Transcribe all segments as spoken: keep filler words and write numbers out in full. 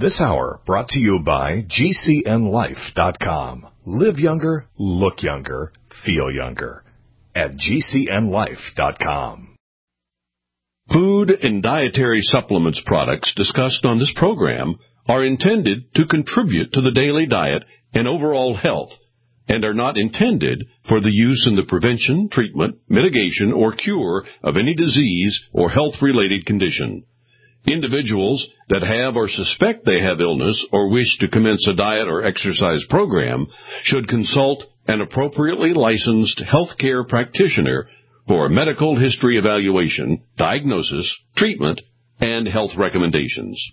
This hour brought to you by G C N life dot com. Live younger, look younger, feel younger at G C N life dot com. Food and dietary supplements products discussed on this program are intended to contribute to the daily diet and overall health and are not intended for the use in the prevention, treatment, mitigation, or cure of any disease or health-related condition. Individuals that have or suspect they have illness or wish to commence a diet or exercise program should consult an appropriately licensed healthcare practitioner for a medical history evaluation, diagnosis, treatment, and health recommendations.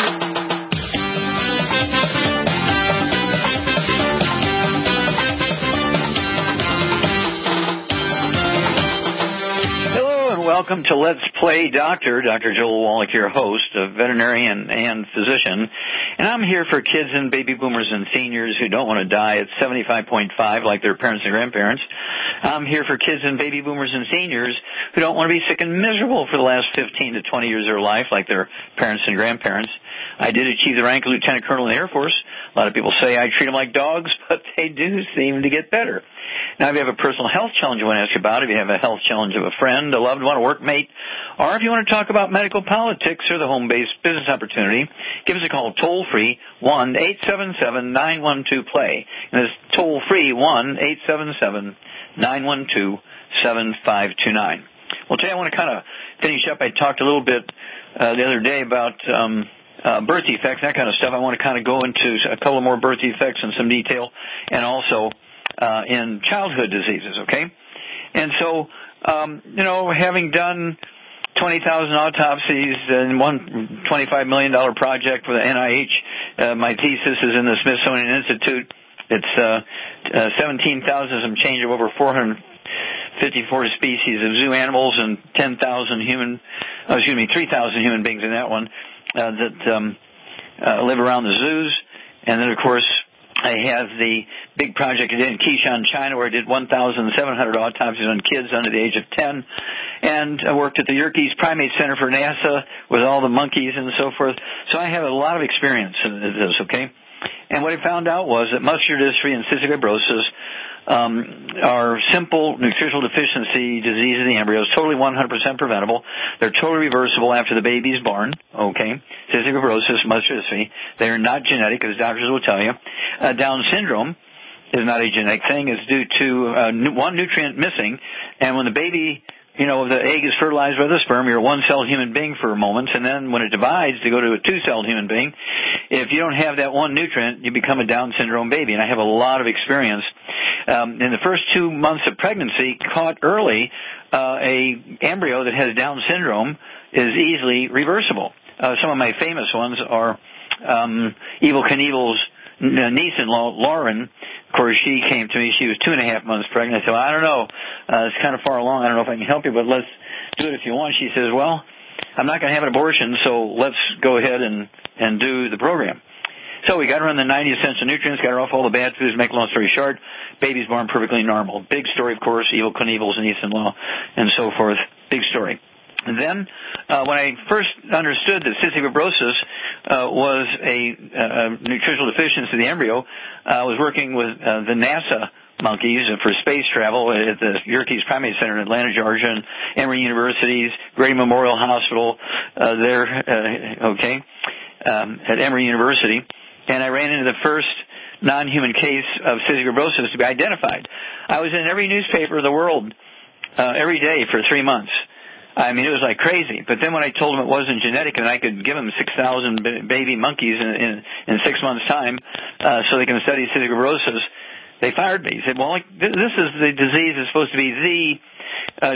Welcome to Let's Play Doctor. Doctor Joel Wallach, your host, a veterinarian and physician. And I'm here for kids and baby boomers and seniors who don't want to die at seventy-five point five like their parents and grandparents. I'm here for kids and baby boomers and seniors who don't want to be sick and miserable for the last fifteen to twenty years of their life like their parents and grandparents. I did achieve the rank of Lieutenant Colonel in the Air Force. A lot of people say I treat them like dogs, but they do seem to get better. Now, if you have a personal health challenge you want to ask about, if you have a health challenge of a friend, a loved one, a workmate, or if you want to talk about medical politics or the home-based business opportunity, give us a call toll-free, one eight seven seven, nine one two, P L A Y. And it's toll-free, one eight seven seven, nine one two, seven five two nine. Well, today I want to kind of finish up. I talked a little bit uh, the other day about um, uh, birth defects, that kind of stuff. I want to kind of go into a couple more birth defects in some detail, and also Uh, in childhood diseases, okay? And so, um, you know, having done twenty thousand autopsies and one twenty-five million dollars project for the N I H, uh, my thesis is in the Smithsonian Institute. It's uh, uh, seventeen thousand some change of over four hundred fifty-four species of zoo animals and ten thousand human, oh, excuse me, three thousand human beings in that one uh, that um, uh, live around the zoos. And then, of course, I have the big project I did in Qishan, China, where I did one thousand seven hundred autopsies on kids under the age of ten. And I worked at the Yerkes Primate Center for NASA with all the monkeys and so forth. So I have a lot of experience in this, okay? And what I found out was that muscular dystrophy and cystic fibrosis um, are simple nutritional deficiency diseases in the embryos, totally one hundred percent preventable. They're totally reversible after the baby's born, okay? Cystic fibrosis, muscular dystrophy, they are not genetic, as doctors will tell you. Uh, Down syndrome is not a genetic thing. It's due to uh, one nutrient missing, and when the baby, you know, the egg is fertilized by the sperm, you're a one-celled human being for a moment, and then when it divides to go to a two-celled human being, if you don't have that one nutrient, you become a Down syndrome baby. And I have a lot of experience. Um, in the first two months of pregnancy, caught early, uh, a embryo that has Down syndrome is easily reversible. Uh, some of my famous ones are um, Evel Knievel's niece-in-law, Lauren. Of course, she came to me. She was two and a half months pregnant. I said, well, I don't know. Uh, it's kind of far along. I don't know if I can help you, but let's do it if you want. She says, well, I'm not going to have an abortion, so let's go ahead and, and do the program. So we got her on the ninety essential nutrients, got her off all the bad foods. Make a long story short, baby's born perfectly normal. Big story, of course, Evel Knievel's niece-in-law and so forth. Big story. And then, uh, when I first understood that cystic fibrosis uh, was a uh, nutritional deficiency of the embryo, uh, I was working with uh, the NASA monkeys for space travel at the Yerkes Primate Center in Atlanta, Georgia, and Emory University's Grady Memorial Hospital uh, there, uh, okay, um, at Emory University. And I ran into the first non-human case of cystic fibrosis to be identified. I was in every newspaper of the world uh, every day for three months. I mean, it was like crazy. But then when I told them it wasn't genetic and I could give them six thousand baby monkeys in, in, in six months' time uh, so they can study cystic fibrosis, they fired me. They said, well, like, this is the disease that's supposed to be the uh,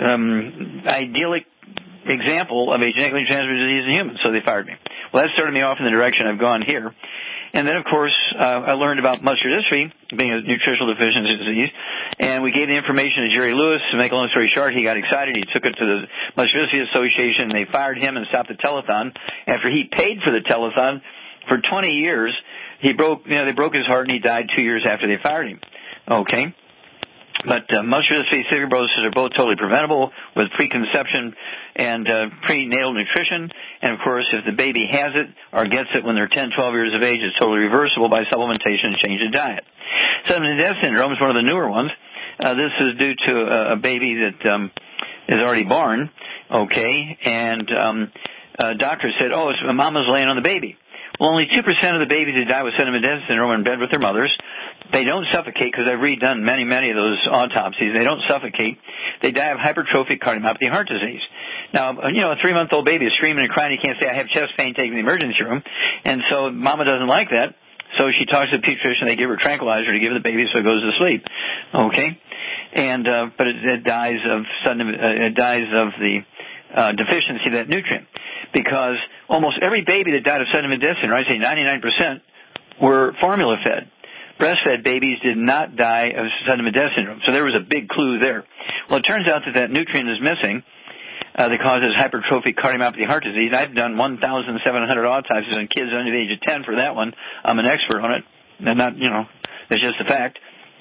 um, idyllic example of a genetically transmitted disease in humans, so they fired me. Well, that started me off in the direction I've gone here. And then, of course, uh, I learned about muscular dystrophy being a nutritional deficiency disease, and we gave the information to Jerry Lewis. To make a long story short, he got excited. He took it to the Muscular Dystrophy Association, and they fired him and stopped the telethon. After he paid for the telethon for twenty years, he broke, you know, they broke his heart, and he died two years after they fired him. Okay. But uh, muscular dystrophy, cystic fibrosis are both totally preventable with preconception and uh, prenatal nutrition. And, of course, if the baby has it or gets it when they're ten, twelve years of age, it's totally reversible by supplementation and change of diet. Sudden-death syndrome is one of the newer ones. Uh, this is due to a, a baby that um, is already born, okay, and um, uh, doctor said, oh, it's, mama's laying on the baby. Well, only two percent of the babies who die with sudden-death syndrome are in bed with their mothers. They don't suffocate because I've redone many, many of those autopsies. They don't suffocate. They die of hypertrophic cardiomyopathy heart disease. Now, you know, a three-month-old baby is screaming and crying. You can't say, I have chest pain, take me to the emergency room. And so mama doesn't like that. So she talks to the pediatrician. They give her tranquilizer to give the baby so it goes to sleep. Okay? And, uh, but it, it dies of sudden, uh, it dies of the, uh, deficiency of that nutrient. Because almost every baby that died of sudden-death syndrome, I say ninety-nine percent, were formula-fed. Breastfed babies did not die of sudden-death syndrome. So there was a big clue there. Well, it turns out that that nutrient is missing uh, that causes hypertrophic cardiomyopathy heart disease. I've done one thousand seven hundred autopsies on kids under the age of ten for that one. I'm an expert on it. And not, you know, it's just a fact.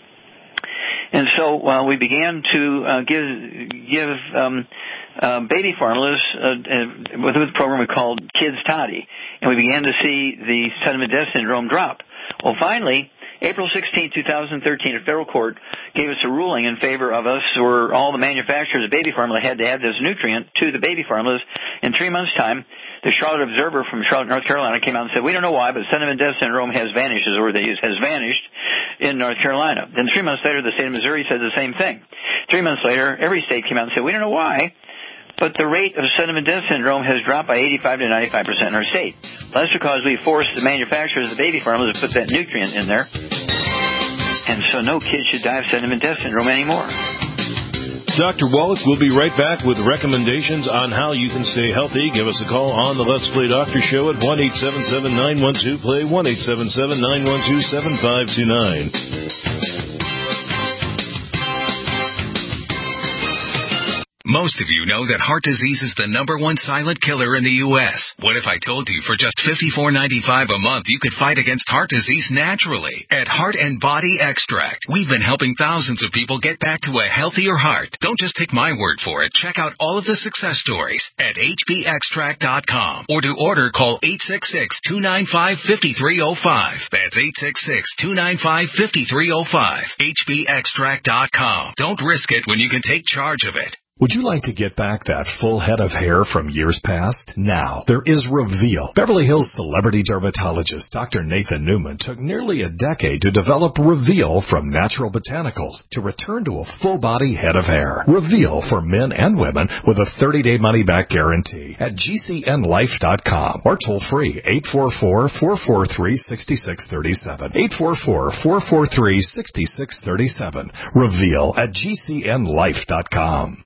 And so uh, we began to uh, give give um, uh, baby formulas uh, with a program we called Kids Toddy, and we began to see the sudden-death syndrome drop. Well, finally, April sixteenth, twenty thirteen, a federal court gave us a ruling in favor of us where all the manufacturers of baby formula had to add this nutrient to the baby formulas. In three months' time, the Charlotte Observer from Charlotte, North Carolina came out and said, we don't know why, but sudden-death syndrome has vanished, is the word they use, has vanished in North Carolina. Then three months later, the state of Missouri said the same thing. Three months later, every state came out and said, we don't know why, but the rate of sudden-death syndrome has dropped by eighty-five to ninety-five percent in our state. Well, that's because we forced the manufacturers of the baby formula to put that nutrient in there. And so no kid should die of sudden-death syndrome anymore. Doctor Wallach will be right back with recommendations on how you can stay healthy. Give us a call on the Let's Play Doctor Show at one eight seven seven, nine one two, play, one eight seven seven, nine one two, seven five two nine. Most of you know that heart disease is the number one silent killer in the U S What if I told you for just fifty-four ninety-five a month you could fight against heart disease naturally? At Heart and Body Extract, we've been helping thousands of people get back to a healthier heart. Don't just take my word for it. Check out all of the success stories at H B extract dot com. Or to order, call eight six six, two nine five, five three zero five. That's eight six six, two nine five, five three zero five. H B extract dot com. Don't risk it when you can take charge of it. Would you like to get back that full head of hair from years past? Now, there is Reveal. Beverly Hills celebrity dermatologist Doctor Nathan Newman took nearly a decade to develop Reveal from natural botanicals to return to a full-body head of hair. Reveal for men and women with a thirty-day money-back guarantee at G C N life dot com or toll-free eight four four, four four three, six six three seven. eight four four, four four three, six six three seven. Reveal at G C N life dot com.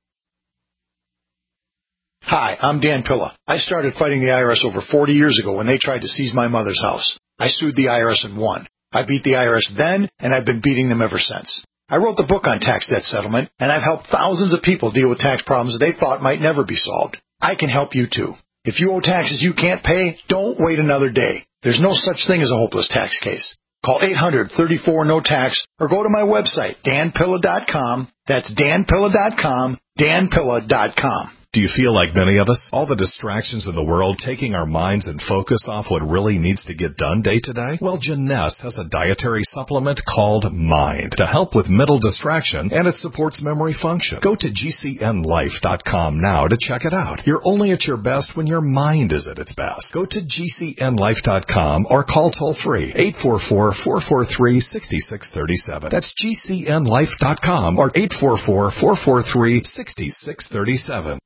Hi, I'm Dan Pilla. I started fighting the I R S over forty years ago when they tried to seize my mother's house. I sued the I R S and won. I beat the I R S then, and I've been beating them ever since. I wrote the book on tax debt settlement, and I've helped thousands of people deal with tax problems they thought might never be solved. I can help you too. If you owe taxes you can't pay, don't wait another day. There's no such thing as a hopeless tax case. Call eight hundred, thirty-four, no tax or go to my website, dan pilla dot com. That's dan pilla dot com, dan pilla dot com. Do you feel like many of us? All the distractions in the world taking our minds and focus off what really needs to get done day to day? Well, Janess has a dietary supplement called Mind to help with mental distraction, and it supports memory function. Go to G C N life dot com now to check it out. You're only at your best when your mind is at its best. Go to G C N life dot com or call toll-free eight four four, four four three, six six three seven. That's G C N life dot com or eight four four, four four three, six six three seven.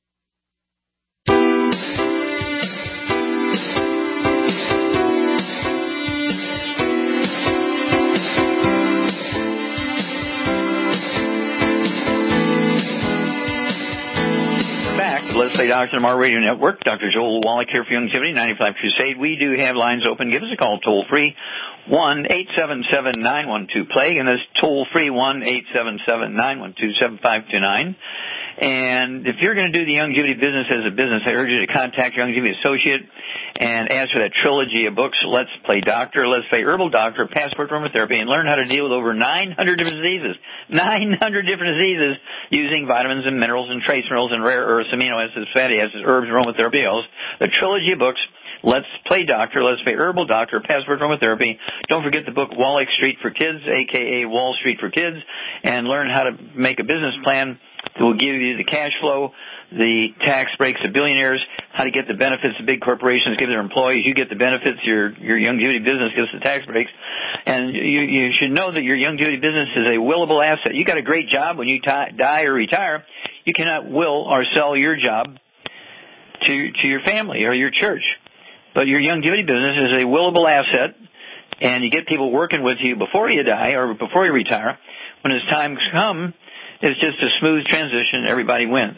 Let's Play Doctor on our radio network. Doctor Joel Wallach here for Youngevity, ninety-five Crusade. We do have lines open. Give us a call toll-free, one eight seven seven, nine one two, play, and that's toll-free, one eight seven seven, nine one two, seven five two nine. And if you're going to do the Youngevity business as a business, I urge you to contact your Youngevity associate and ask for that trilogy of books, Let's Play Doctor, Let's Play Herbal Doctor, Passport Aromatherapy, and learn how to deal with over nine hundred different diseases. nine hundred different diseases using vitamins and minerals and trace minerals and rare earths, amino acids, fatty acids, herbs, aromatherapy oils. The trilogy of books, Let's Play Doctor, Let's Play Herbal Doctor, Passport Aromatherapy. Don't forget the book Wall Street for Kids, a k a. Wall Street for Kids, and learn how to make a business plan that will give you the cash flow, the tax breaks of billionaires, how to get the benefits of big corporations give their employees. You get the benefits, your your young duty business gets the tax breaks. And you, you should know that your young duty business is a willable asset. You got a great job. When you t- die or retire, you cannot will or sell your job to to your family or your church. But your young duty business is a willable asset, and you get people working with you before you die or before you retire. When it's time to come, it's just a smooth transition. Everybody wins.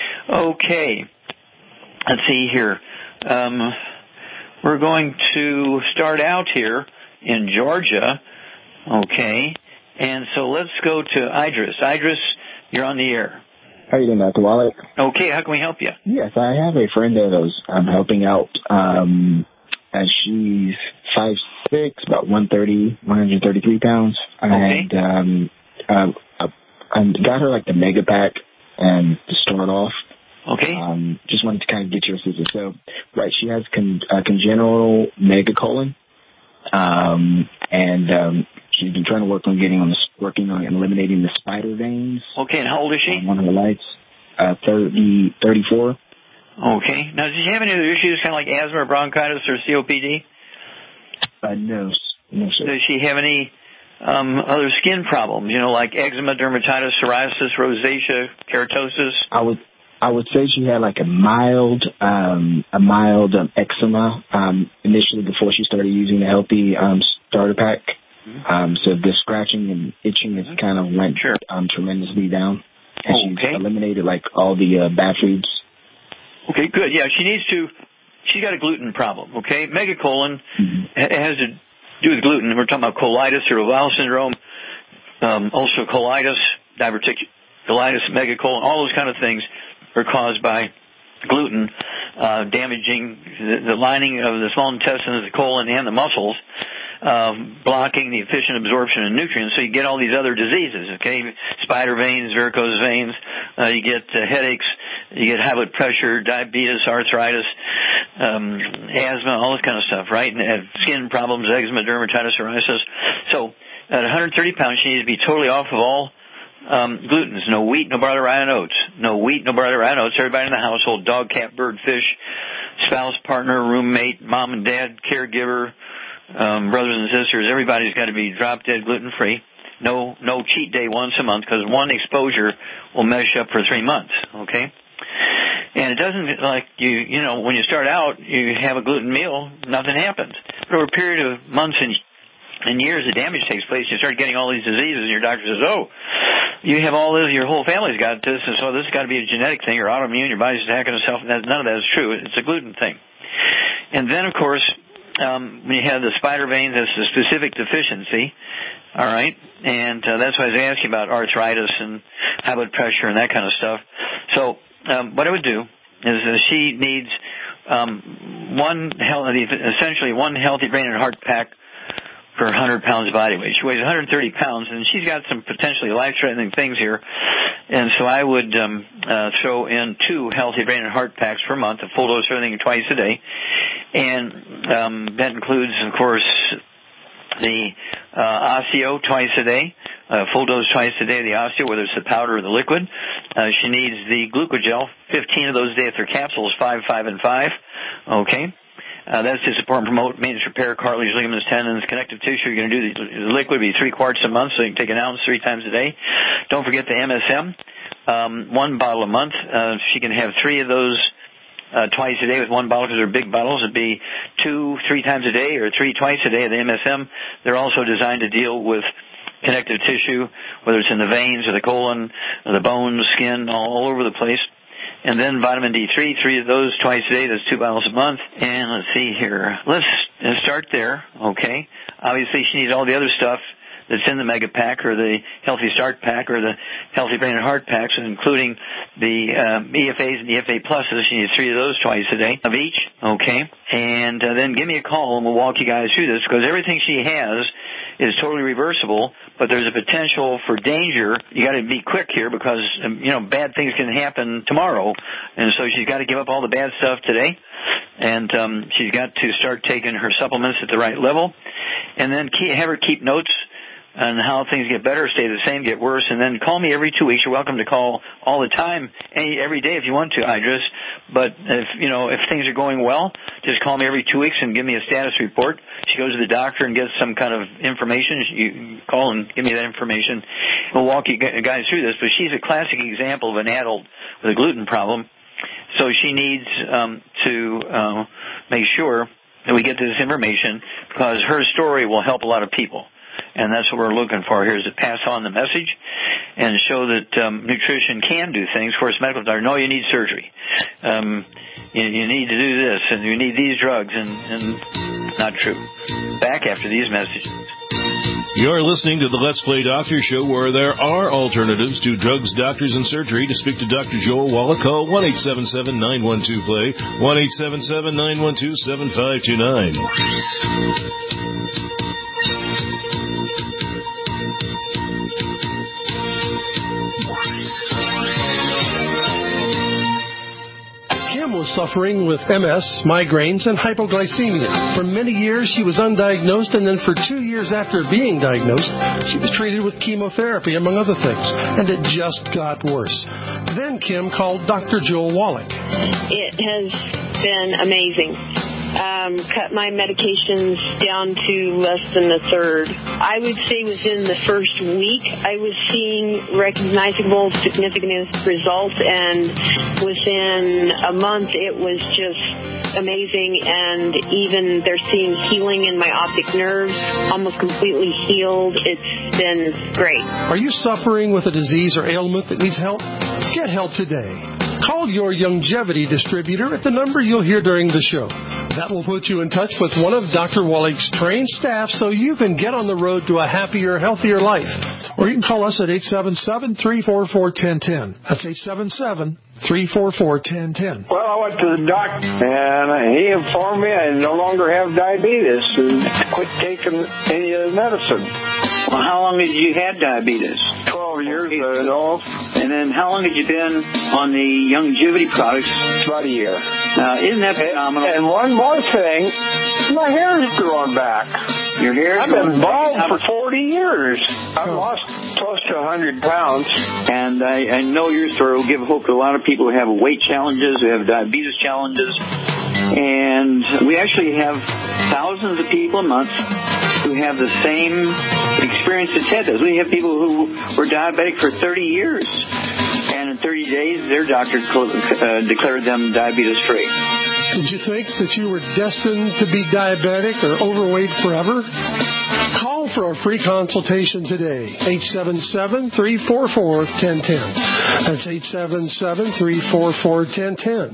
Okay. Let's see here. Um, we're going to start out here in Georgia. Okay. And so let's go to Idris. Idris, you're on the air. How are you doing, Doctor Wallach? Okay, how can we help you? Yes, I have a friend that I was um, helping out, um, and she's five six, about one thirty, one hundred thirty-three pounds. Okay. And um, uh, I got her like the Mega Pack and to start off. Okay. Um, just wanted to kind of get your assistance. So, right, she has con- uh, congenital megacolon, um, and um, she's been trying to work on getting on the working on eliminating the spider veins. Okay, and how old is she? On one of her lights, uh, thirty, thirty-four. Okay. Now, does she have any other issues, kind of like asthma, or bronchitis, or C O P D? Uh, no, no, sir. Does she have any um, other skin problems? You know, like eczema, dermatitis, psoriasis, rosacea, keratosis? I would, I would say she had like a mild, um, a mild um, eczema um, initially before she started using the healthy um, starter pack. Um, so the scratching and itching has kind of went sure. um, tremendously down. And okay. she's eliminated like all the uh, bad foods. Okay, good. Yeah, she needs to, she's got a gluten problem, okay? Megacolon mm-hmm. has to do with gluten. We're talking about colitis or bowel syndrome, um, also colitis, diverticulitis, megacolon, all those kind of things are caused by gluten, uh, damaging the, the lining of the small intestine, the colon, and the muscles. Um, blocking the efficient absorption of nutrients, so you get all these other diseases, okay? Spider veins, varicose veins, uh, you get uh, headaches, you get high blood pressure, diabetes, arthritis, um, asthma, all this kind of stuff, right? And uh, skin problems, eczema, dermatitis, psoriasis. So at one hundred thirty pounds, she needs to be totally off of all um, glutens. No wheat, no barley, rye, and oats. No wheat, no barley, rye, and oats. Everybody in the household, dog, cat, bird, fish, spouse, partner, roommate, mom and dad, caregiver, Um, brothers and sisters, everybody's got to be drop dead gluten free. No, no cheat day once a month, because one exposure will mesh up for three months. Okay, and it doesn't like you. You know, when you start out, you have a gluten meal, nothing happens. But over a period of months and and years, the damage takes place. You start getting all these diseases, and your doctor says, "Oh, you have all this. Your whole family's got this, and so this has got to be a genetic thing or autoimmune. Your body's attacking itself." None of that is true. It's a gluten thing. And then, of course, Um, when you have the spider veins, that's a specific deficiency, all right? And uh, that's why I was asking about arthritis and high blood pressure and that kind of stuff. So um, what I would do is uh, she needs um, one healthy, essentially one healthy brain and heart pack per one hundred pounds of body weight. She weighs one hundred thirty pounds, and she's got some potentially life-threatening things here. And so I would um, uh, throw in two healthy brain and heart packs per month, a full dose of everything twice a day. And um, that includes, of course, the uh, Osteo twice a day, uh, full dose twice a day of the Osteo, whether it's the powder or the liquid. Uh, she needs the Glucogel, fifteen of those a day if they're capsules, five, five, and five. Okay. Uh, that's to support and promote maintenance, repair, cartilage, ligaments, tendons, connective tissue. You're going to do the, the liquid would be three quarts a month, so you can take an ounce three times a day. Don't forget the M S M, um, one bottle a month. Uh, she can have three of those uh, twice a day with one bottle, because they're big bottles. It'd be two, three times a day, or three twice a day of the M S M. They're also designed to deal with connective tissue, whether it's in the veins or the colon, or the bones, skin, all, all over the place. And then vitamin D three, three of those twice a day. That's two bottles a month. And let's see here. Let's start there, okay? Obviously, she needs all the other stuff that's in the Mega Pack or the Healthy Start Pack or the Healthy Brain and Heart Packs, including the um, E F As and E F A Pluses. You need three of those twice a day of each, okay? And uh, then give me a call and we'll walk you guys through this, because everything she has is totally reversible, but there's a potential for danger. You got to be quick here because, um, you know, bad things can happen tomorrow, and so she's got to give up all the bad stuff today, and um, she's got to start taking her supplements at the right level, and then keep, have her keep notes on how things get better, stay the same, get worse, and then call me every two weeks. You're welcome to call all the time, any, every day if you want to, Idris. But if, you know, if things are going well, just call me every two weeks and give me a status report. She goes to the doctor and gets some kind of information. You call and give me that information. We'll walk you guys through this, but she's a classic example of an adult with a gluten problem. So she needs um, to uh, make sure that we get this information, because her story will help a lot of people. And that's what we're looking for here, is to pass on the message and show that um, nutrition can do things. Of course, medical doctor, no, you need surgery. Um, you, you need to do this, and you need these drugs, and, and not true. Back after these messages. You're listening to the Let's Play Doctor Show, where there are alternatives to drugs, doctors, and surgery. To speak to Doctor Joel Wallach, call one eight seven seven, nine one two, play, one eight seven seven, nine one two, seven five two nine. Was suffering with M S, migraines, and hypoglycemia. For many years, she was undiagnosed, and then for two years after being diagnosed, she was treated with chemotherapy, among other things, and it just got worse. Then Kim called Doctor Joel Wallach. It has been amazing. Um, cut my medications down to less than a third. I would say within the first week, I was seeing recognizable, significant results, and within a month, it was just amazing. And even they're seeing healing in my optic nerves, almost completely healed. It's been great. Are you suffering with a disease or ailment that needs help? Get help today. Call your Youngevity distributor at the number you'll hear during the show. That will put you in touch with one of Doctor Wallach's trained staff so you can get on the road to a happier, healthier life. Or you can call us at eight seven seven, three four four, one zero one zero. That's eight seven seven, three four four, one zero one zero. Well, I went to the doctor, and he informed me I no longer have diabetes and quit taking any of the medicine. Well, how long had you had diabetes? Twelve years, I know. And then how long had you been on the Youngevity products? About a year. Now, isn't that phenomenal? And one more thing, my hair is growing back. Your hair is I've been growing bald for forty years. I've lost close to one hundred pounds. And I, I know your story will give hope to a lot of people who have weight challenges, who have diabetes challenges. And we actually have thousands of people a month who have the same experience that Ted does. We have people who were diabetic for thirty years, and in thirty days, their doctor uh, declared them diabetes-free. Did you think that you were destined to be diabetic or overweight forever? Call for a free consultation today, eight seven seven, three four four, one zero one zero. That's eight seven seven, three four four, one zero one zero.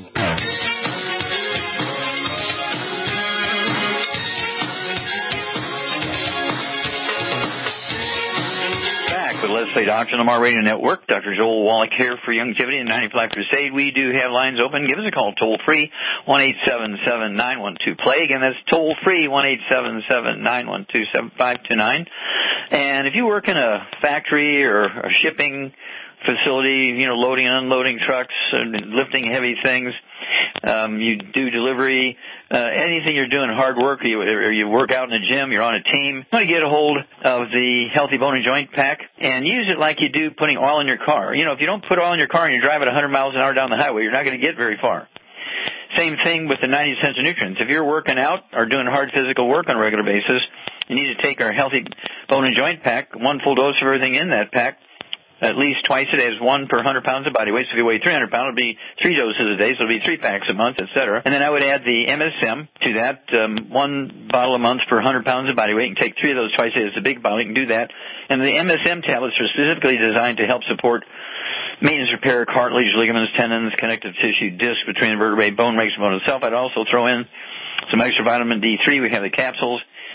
With Let's Play Doctor on the M A R Radio Network. Doctor Joel Wallach here for Youngevity and ninety-five Crusade. We do have lines open. Give us a call toll free, one eight seven seven, nine one two, play. Again, that's toll free, one eight seven seven, nine one two, seven five two nine. And if you work in a factory or a shipping facility, you know, loading and unloading trucks and lifting heavy things, um, you do delivery, uh, anything you're doing hard work, or you, or you work out in a gym, you're on a team, you want to get a hold of the Healthy Bone and Joint Pack and use it like you do putting oil in your car. You know, if you don't put oil in your car and you drive at one hundred miles an hour down the highway, you're not going to get very far. Same thing with the ninety Essential Nutrients. If you're working out or doing hard physical work on a regular basis, you need to take our Healthy Bone and Joint Pack, one full dose of everything in that pack, at least twice a day, is one per one hundred pounds of body weight. So if you weigh three hundred pounds, it'll be three doses a day, so it'll be three packs a month, et cetera. And then I would add the M S M to that, um, one bottle a month per one hundred pounds of body weight. You can take three of those twice a day. It's a big bottle. You can do that. And the M S M tablets are specifically designed to help support maintenance, repair, cartilage, ligaments, tendons, connective tissue, disc between the vertebrae, bone makes bone itself. I'd also throw in some extra vitamin D three. We have the capsules.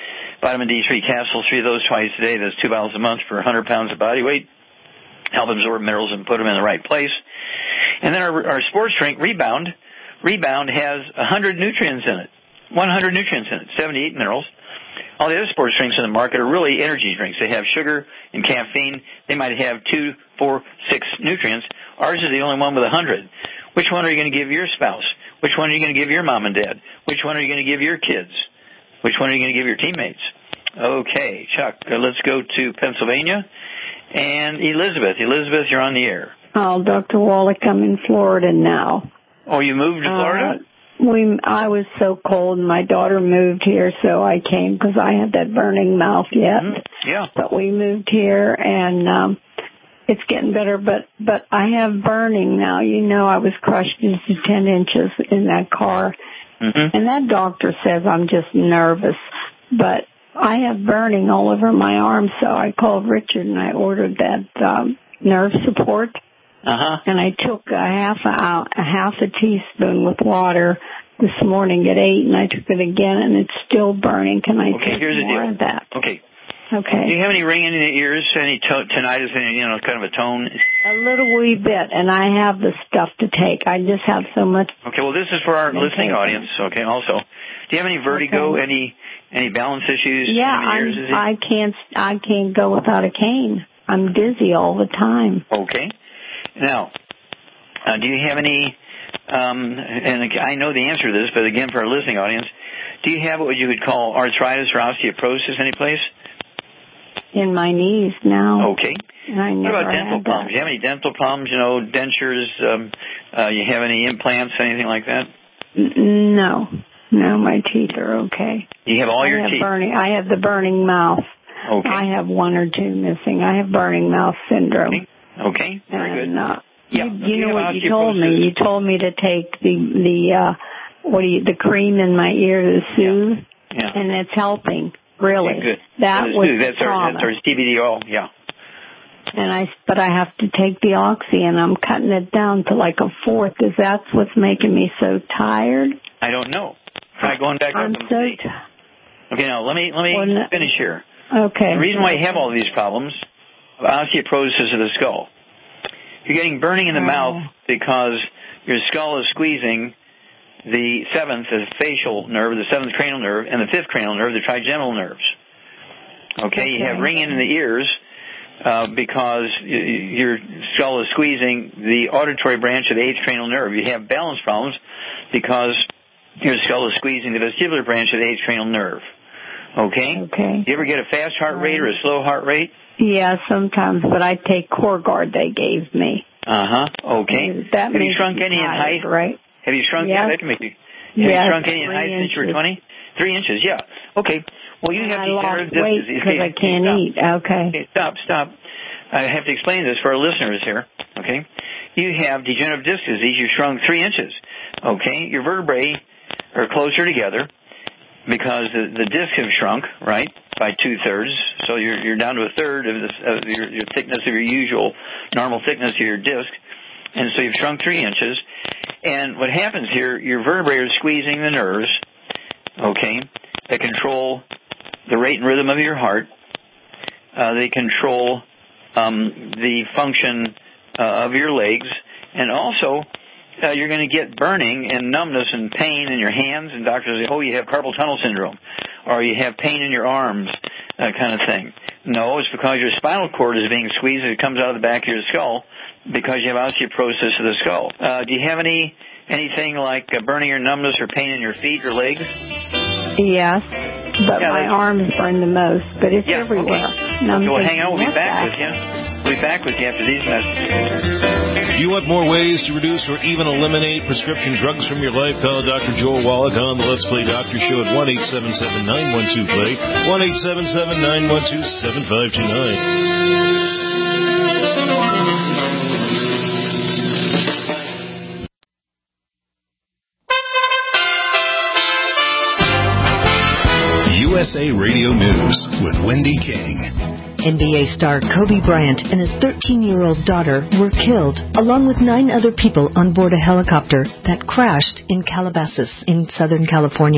Vitamin D three capsules, three of those twice a day. That's two bottles a month for one hundred pounds of body weight. Help absorb minerals and put them in the right place. And then our, our sports drink, Rebound. Rebound has one hundred nutrients in it. one hundred nutrients in it, seventy-eight minerals. All the other sports drinks in the market are really energy drinks. They have sugar and caffeine. They might have two, four, six nutrients. Ours is the only one with one hundred. Which one are you going to give your spouse? Which one are you going to give your mom and dad? Which one are you going to give your kids? Which one are you going to give your teammates? Okay, Chuck, uh, let's go to Pennsylvania. And Elizabeth. Elizabeth, you're on the air. Oh, Doctor Wallach, I'm in Florida now. Oh, you moved to Florida? Uh, we, I was so cold, and my daughter moved here, so I came because I had that burning mouth yet. Mm-hmm. Yeah. But we moved here, and um, it's getting better, but, but I have burning now. You know, I was crushed into ten inches in that car. Mm-hmm. And that doctor says I'm just nervous, but I have burning all over my arm, so I called Richard and I ordered that um, nerve support. Uh-huh. And I took a half a, a half a teaspoon with water this morning at eight, and I took it again, and it's still burning. Can I okay, take here's more the deal. of that? Okay. Okay. Do you have any ringing in the ears, any to- tinnitus, any, you know, kind of a tone? A little wee bit, and I have the stuff to take. I just have so much. Okay, well, this is for our listening audience, okay, also. Do you have any vertigo, okay. any any balance issues? Yeah, ears, I'm, I can't I can't go without a cane. I'm dizzy all the time. Okay. Now, uh, do you have any, um, and I know the answer to this, but again, for our listening audience, do you have what you would call arthritis or osteoporosis anyplace? In my knees now. Okay. I never what about dental had problems? that. Do you have any dental problems, you know, dentures, um, uh, you have any implants, anything like that? N- no. No, my teeth are okay. You have all I your have teeth? Burning, I have the burning mouth. Okay. I have one or two missing. I have burning mouth syndrome. Okay, okay. Very and, good. Uh, yeah. You, you you know have what you told me? You told me to take the, the uh, what do you, the cream in my ear to soothe, yeah. Yeah. and it's helping. Really, okay, good. that that was that's our, that's our C B D oil. Yeah. And I, but I have to take the oxy, and I'm cutting it down to like a fourth. Is that what's making me so tired? I don't know. Try going back I'm up and so see. t- Okay, now let me let me well, finish here. Okay. The reason why you have all these problems, osteoporosis of the skull, you're getting burning in the oh. mouth because your skull is squeezing the seventh, the facial nerve, the seventh cranial nerve, and the fifth cranial nerve, the trigeminal nerves. Okay, okay. You have ringing in the ears uh, because y- your skull is squeezing the auditory branch of the eighth cranial nerve. You have balance problems because your skull is squeezing the vestibular branch of the eighth cranial nerve. Okay? Okay. Do you ever get a fast heart rate or a slow heart rate? Yeah, sometimes, but I take CoreGuard they gave me. Uh-huh. Okay. And that have you shrunk any tired, in height? Right. Have you shrunk? Yes. Yeah, that can make you. Have yes, you shrunk any in height inches. since you were twenty? Three inches, yeah. Okay. Well, you and have I degenerative lost weight disc because I can't stop. eat. Okay. Okay. Stop, stop. I have to explain this for our listeners here. Okay. You have degenerative disc disease. You shrunk three inches. Okay. Your vertebrae are closer together because the, the disc have shrunk, right, by two-thirds. So you're you're down to a third of, this, of your, your thickness of your usual normal thickness of your disc. And so you've shrunk three inches. And what happens here, your vertebrae are squeezing the nerves, okay, that control the rate and rhythm of your heart. Uh, they control um, the function uh, of your legs. And also, uh, you're going to get burning and numbness and pain in your hands. And doctors say, oh, you have carpal tunnel syndrome. Or you have pain in your arms, that kind of thing. No, it's because your spinal cord is being squeezed and it comes out of the back of your skull because you have osteoporosis of the skull. Uh, do you have any anything like uh, burning or numbness or pain in your feet or legs? Yes, but yeah, my arms burn the most, but it's yeah, everywhere. Okay. No, okay, well, hang on. We'll be back that? with you. We'll be back with you after these messages. If you want more ways to reduce or even eliminate prescription drugs from your life, call Doctor Joel Wallach on the Let's Play Doctor Show at one eight seven seven, nine one two, play, one eight seven seven, nine one two, seven five two nine. U S A Radio News with Wendy King. N B A star Kobe Bryant and his thirteen-year-old daughter were killed, along with nine other people on board a helicopter that crashed in Calabasas in Southern California.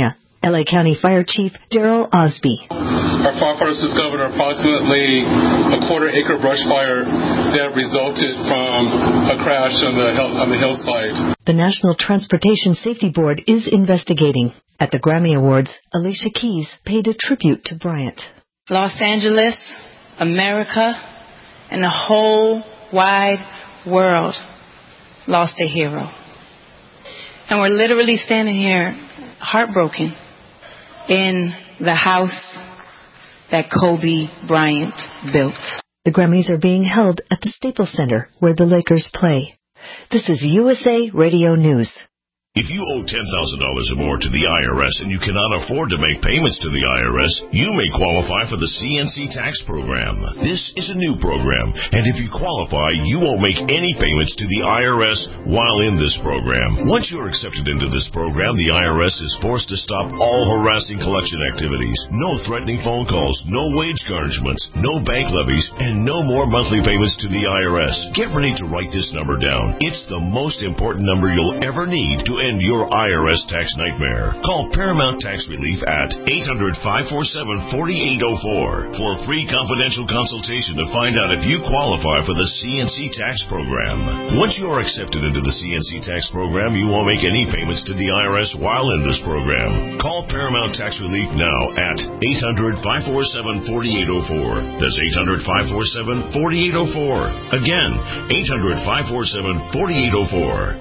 L A County Fire Chief Daryl Osby. Our firefighters discovered approximately a quarter acre brush fire that resulted from a crash on the hill, on the hillside. The National Transportation Safety Board is investigating. At the Grammy Awards, Alicia Keys paid a tribute to Bryant. Los Angeles, America, and the whole wide world lost a hero. And we're literally standing here heartbroken in the house that Kobe Bryant built. The Grammys are being held at the Staples Center, where the Lakers play. This is U S A Radio News. If you owe ten thousand dollars or more to the I R S and you cannot afford to make payments to the I R S, you may qualify for the C N C tax program. This is a new program, and if you qualify, you won't make any payments to the I R S while in this program. Once you're accepted into this program, the I R S is forced to stop all harassing collection activities. No threatening phone calls, no wage garnishments, no bank levies, and no more monthly payments to the I R S. Get ready to write this number down. It's the most important number you'll ever need to end your I R S tax nightmare. Call Paramount Tax Relief at eight hundred, five four seven, four eight zero four for a free confidential consultation to find out if you qualify for the C N C tax program. Once you are accepted into the C N C tax program, you won't make any payments to the I R S while in this program. Call Paramount Tax Relief now at eight hundred, five four seven, four eight zero four. That's eight hundred, five four seven, four eight zero four. Again, eight hundred, five four seven, four eight zero four.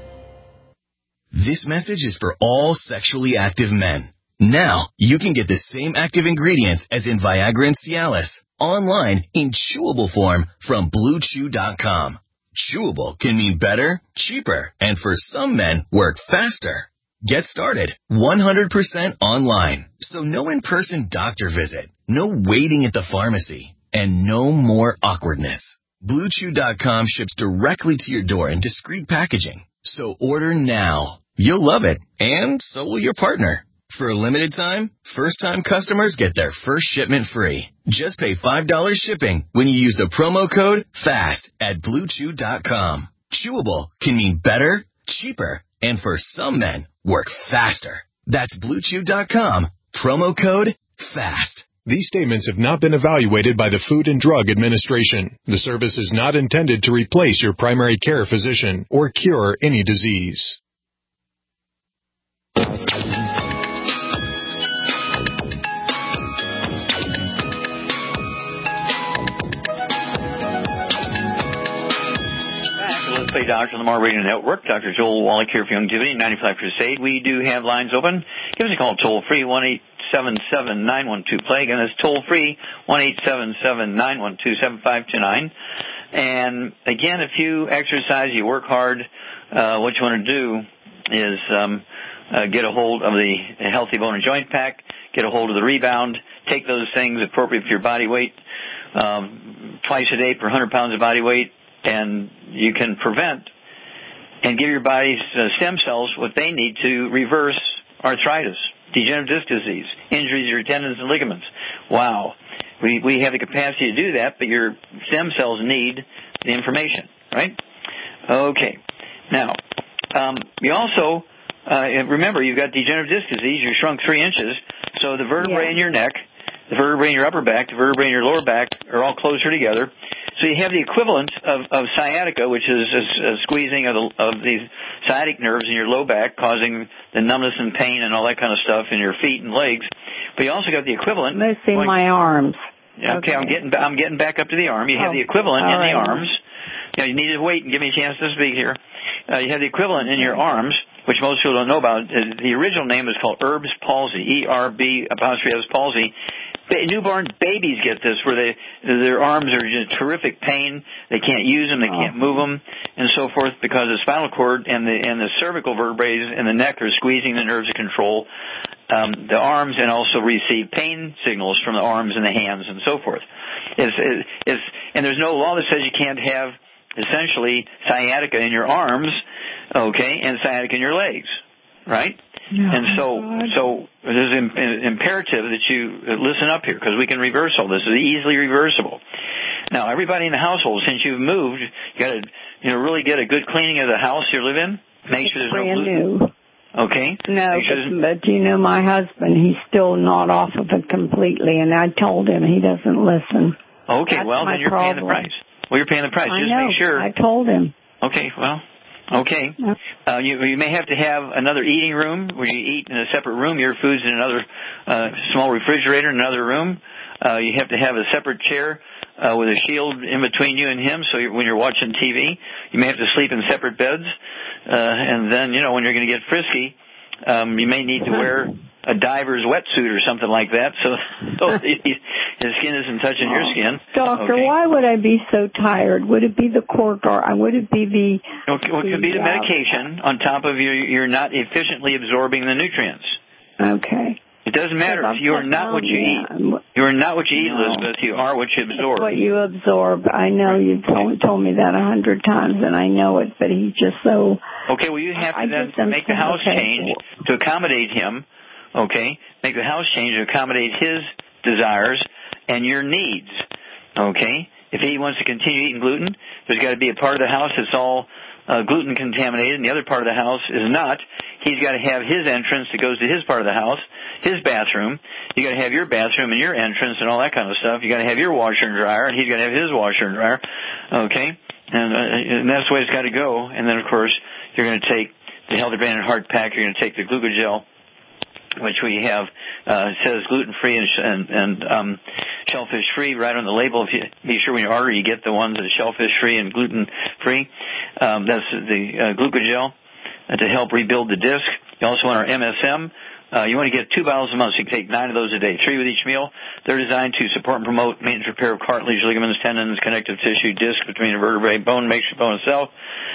This message is for all sexually active men. Now, you can get the same active ingredients as in Viagra and Cialis online in chewable form from Blue Chew dot com. Chewable can mean better, cheaper, and for some men, work faster. Get started one hundred percent online. So no in-person doctor visit, no waiting at the pharmacy, and no more awkwardness. Blue Chew dot com ships directly to your door in discreet packaging. So order now. You'll love it, and so will your partner. For a limited time, first-time customers get their first shipment free. Just pay five dollars shipping when you use the promo code FAST at Blue Chew dot com. Chewable can mean better, cheaper, and for some men, work faster. That's Blue Chew dot com, promo code FAST. These statements have not been evaluated by the Food and Drug Administration. The service is not intended to replace your primary care physician or cure any disease. Let's Play Doctor on the More Radio Network. Doctor Joel Wallach here for Youngevity, ninety-five Crusade. We do have lines open. Give us a call toll free, one eight seven seven, nine one two, play. Again, that's toll free, one eight seven seven, nine one two, seven five two nine. And again, if you exercise, you work hard, uh, what you want to do is um, uh, get a hold of the Healthy Bone and Joint Pack, get a hold of the Rebound, take those things appropriate for your body weight, um, twice a day per one hundred pounds of body weight, and you can prevent and give your body's uh, stem cells what they need to reverse arthritis, degenerative disc disease, injuries to your tendons and ligaments. Wow. We we have the capacity to do that, but your stem cells need the information, right? Okay. Now, um, you also, uh, remember, you've got degenerative disc disease. You shrunk three inches, so the vertebrae yeah. in your neck, the vertebrae in your upper back, the vertebrae in your lower back are all closer together. So you have the equivalent of, of sciatica, which is a, a squeezing of the, of the sciatic nerves in your low back, causing the numbness and pain and all that kind of stuff in your feet and legs. But you also got the equivalent. Mostly going, my arms. Okay, okay, I'm getting I'm getting back up to the arm. You oh, have the equivalent in right. the arms. You know, you need to wait and give me a chance to speak here. Uh, you have the equivalent in your arms, which most people don't know about. The original name is called Erb's palsy, E R B apostrophe S palsy. Newborn babies get this, where they their arms are in terrific pain. They can't use them, they can't move them, and so forth, because the spinal cord and the and the cervical vertebrae and the neck are squeezing the nerves of control. Um, the arms, and also receive pain signals from the arms and the hands and so forth. It's, it's, and there's no law that says you can't have essentially sciatica in your arms, okay, and sciatica in your legs, right? No, and so, so it is imperative that you listen up here, because we can reverse all this. It's easily reversible. Now, everybody in the household, since you've moved, you got to, you know, really get a good cleaning of the house you live in. Make it's sure there's brand no new. Okay? No, but, but you know, my husband, he's still not off of it completely, and I told him he doesn't listen. Okay, That's well, my then you're problem. paying the price. Well, you're paying the price. I Just know. make sure. I told him. Okay, well, okay. Uh, you, you may have to have another eating room where you eat in a separate room. Your food's in another uh, small refrigerator in another room. Uh, you have to have a separate chair uh, with a shield in between you and him, so you're, when you're watching T V, you may have to sleep in separate beds. Uh, and then, you know, when you're going to get frisky, um, you may need to wear a diver's wetsuit or something like that, so, so his skin isn't touching your skin. Doctor, okay. why would I be so tired? Would it be the Corgar? Would it be the... Okay, well, it could be the uh, medication on top of your, you're not efficiently absorbing the nutrients. Okay. It doesn't matter if you are not what you eat. You are not what you eat, No. Elizabeth. You are what you absorb. What you absorb. I know you've told, told me that a hundred times, and I know it, but he's just so... Okay, well, you have to I then just am make the house okay. change to accommodate him, okay? Make the house change to accommodate his desires and your needs, okay? If he wants to continue eating gluten, there's got to be a part of the house that's all uh, gluten contaminated, and the other part of the house is not. He's got to have his entrance that goes to his part of the house, his bathroom. You got to have your bathroom and your entrance and all that kind of stuff. You got to have your washer and dryer, and he's got to have his washer and dryer, okay? And, uh, and that's the way it's got to go. And then, of course, you're going to take the Healthy Brain and Heart Pack. You're going to take the Glucogel, which we have, uh, says gluten-free and, and, and um, shellfish-free right on the label. If you be sure when you order, you get the ones that are shellfish-free and gluten-free. Um, that's the uh, Glucogel uh, to help rebuild the disc. You also want our M S M. Uh, you want to get two bottles a month, so you can take nine of those a day, three with each meal. They're designed to support and promote maintenance repair of cartilage, ligaments, tendons, connective tissue, disc between a vertebrae, bone, makeshift bone itself.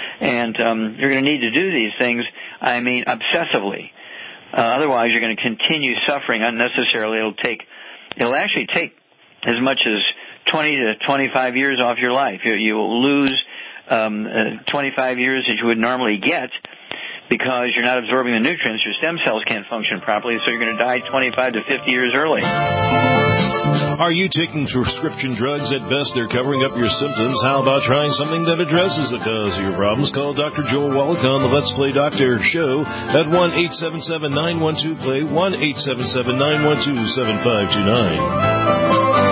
And um, you're going to need to do these things, I mean, obsessively. Uh, otherwise, you're going to continue suffering unnecessarily. It'll take, it'll actually take as much as twenty to twenty-five years off your life. You, you will lose um, uh, twenty-five years that you would normally get because you're not absorbing the nutrients. Your stem cells can't function properly, so you're going to die twenty-five to fifty years early. Are you taking prescription drugs? At best, they're covering up your symptoms. How about trying something that addresses the cause of your problems? Call Doctor Joel Wallach on the Let's Play Doctor show at one eight seven seven, nine one two, play, one eight seven seven, nine one two, seven five two nine.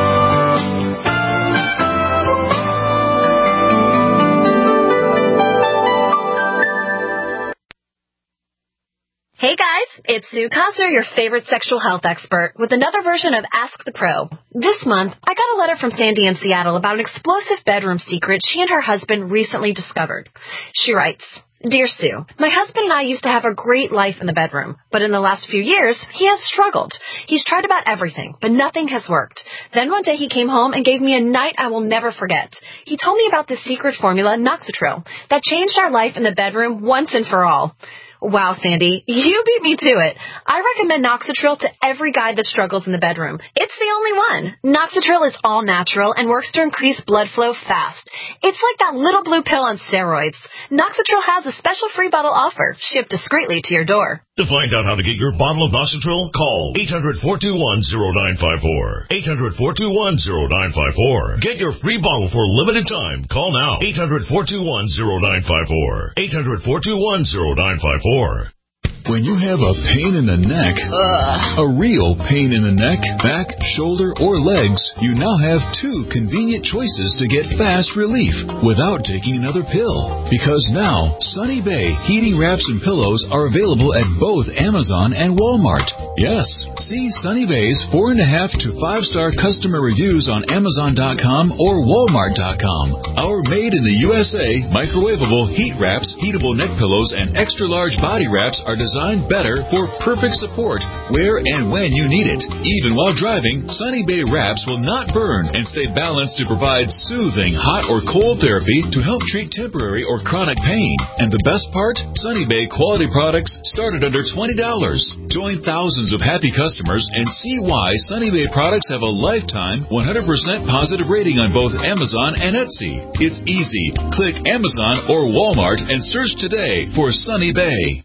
Hey guys, it's Sue Cosner, your favorite sexual health expert, with another version of Ask the Pro. This month, I got a letter from Sandy in Seattle about an explosive bedroom secret she and her husband recently discovered. She writes, Dear Sue, my husband and I used to have a great life in the bedroom, but in the last few years, he has struggled. He's tried about everything, but nothing has worked. Then one day he came home and gave me a night I will never forget. He told me about the secret formula, Noxitril, that changed our life in the bedroom once and for all. Wow, Sandy, you beat me to it. I recommend Noxitril to every guy that struggles in the bedroom. It's the only one. Noxitril is all natural and works to increase blood flow fast. It's like that little blue pill on steroids. Noxitril has a special free bottle offer, shipped discreetly to your door. To find out how to get your bottle of Noxitril, call eight hundred, four two one, zero nine five four. eight hundred, four two one, zero nine five four. Get your free bottle for a limited time. Call now. eight hundred, four two one, zero nine five four. eight hundred, four two one, zero nine five four. When you have a pain in the neck, Ugh. a real pain in the neck, back, shoulder, or legs, you now have two convenient choices to get fast relief without taking another pill. Because now, Sunny Bay heating wraps and pillows are available at both Amazon and Walmart. Yes, see Sunny Bay's four and a half to five star customer reviews on Amazon dot com or Walmart dot com. Our made in the U S A microwavable heat wraps, heatable neck pillows, and extra large body wraps are designed Designed better for perfect support where and when you need it. Even while driving, Sunny Bay wraps will not burn and stay balanced to provide soothing hot or cold therapy to help treat temporary or chronic pain. And the best part? Sunny Bay quality products start at under twenty dollars. Join thousands of happy customers and see why Sunny Bay products have a lifetime one hundred percent positive rating on both Amazon and Etsy. It's easy. Click Amazon or Walmart and search today for Sunny Bay.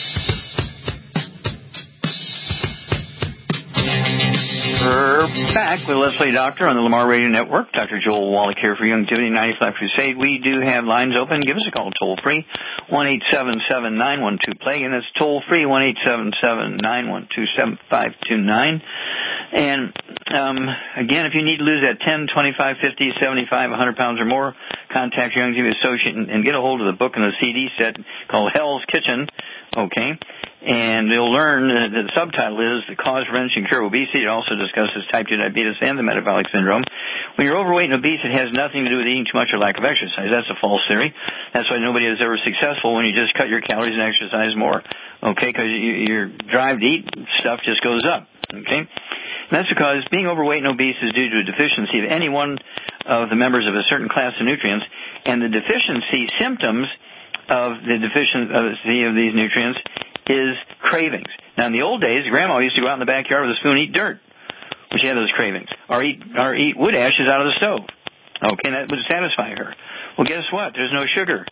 We're back back with Leslie Doctor on the Lamar Radio Network. Doctor Joel Wallach here for Youngevity ninety-five Crusade. We do have lines open. Give us a call toll free, one eight seven seven, nine one two, play. And that's toll free, one eight seven seven, nine one two, seven five two nine. And, um, again, if you need to lose that ten, twenty-five, fifty, seventy-five, one hundred pounds or more, contact your Youngevity associate and, and get a hold of the book and the C D set called Hell's Kitchen. Okay. And you'll learn uh, the subtitle is The Cause, Prevention, Cure of Obesity. It also discusses type two diabetes and the metabolic syndrome. When you're overweight and obese, it has nothing to do with eating too much or lack of exercise. That's a false theory. That's why nobody is ever successful when you just cut your calories and exercise more. Okay, because you, your drive to eat stuff just goes up. Okay? And that's because being overweight and obese is due to a deficiency of any one of the members of a certain class of nutrients, and the deficiency symptoms of the deficiency of these nutrients is cravings. Now, in the old days, Grandma used to go out in the backyard with a spoon and eat dirt when she had those cravings, or eat or eat wood ashes out of the stove. Okay, and that would satisfy her. Well, guess what? There's no sugar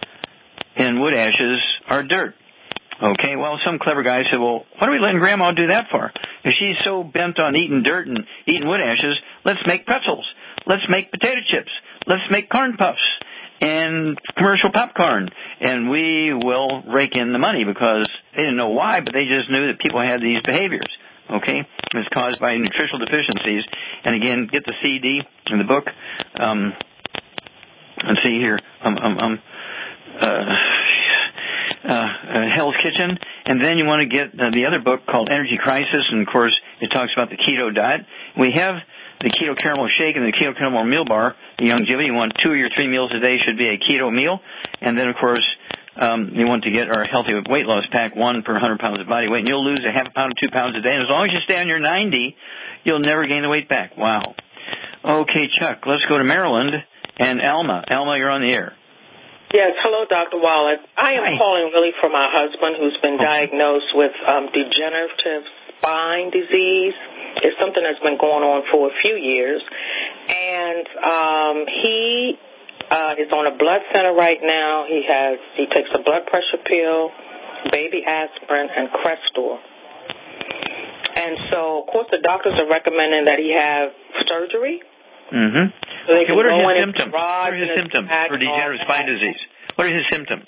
in wood ashes or dirt. Okay, well, some clever guy said, well, what are we letting Grandma do that for? If she's so bent on eating dirt and eating wood ashes, let's make pretzels. Let's make potato chips. Let's make corn puffs and commercial popcorn, and we will rake in the money because they didn't know why, but they just knew that people had these behaviors, okay? It's caused by nutritional deficiencies. And again, get the C D and the book. Um, let's see here. Um, um, um, uh, uh, uh, Hell's Kitchen. And then you want to get uh, the other book called Energy Crisis, and, of course, it talks about the keto diet. We have the Keto Caramel Shake and the Keto Caramel Meal Bar, the Youngevity. You want two or your three meals a day should be a keto meal. And then, of course, um, you want to get our Healthy Weight Loss Pack, one per one hundred pounds of body weight. And you'll lose a half a pound to two pounds a day. And as long as you stay on your ninety, you'll never gain the weight back. Wow. Okay, Chuck, let's go to Maryland. And Alma. Alma, you're on the air. Yes, hello, Doctor Wallach. I am Hi. calling really for my husband who's been okay. diagnosed with um, degenerative spine disease. It's something that's been going on for a few years. And um, he uh, is on a blood center right now. He has he takes a blood pressure pill, baby aspirin, and Crestor. And so, of course, the doctors are recommending that he have surgery. Mm-hmm. So they okay, can what are go his in symptoms? What are his symptoms for degenerative spine disease? What are his symptoms?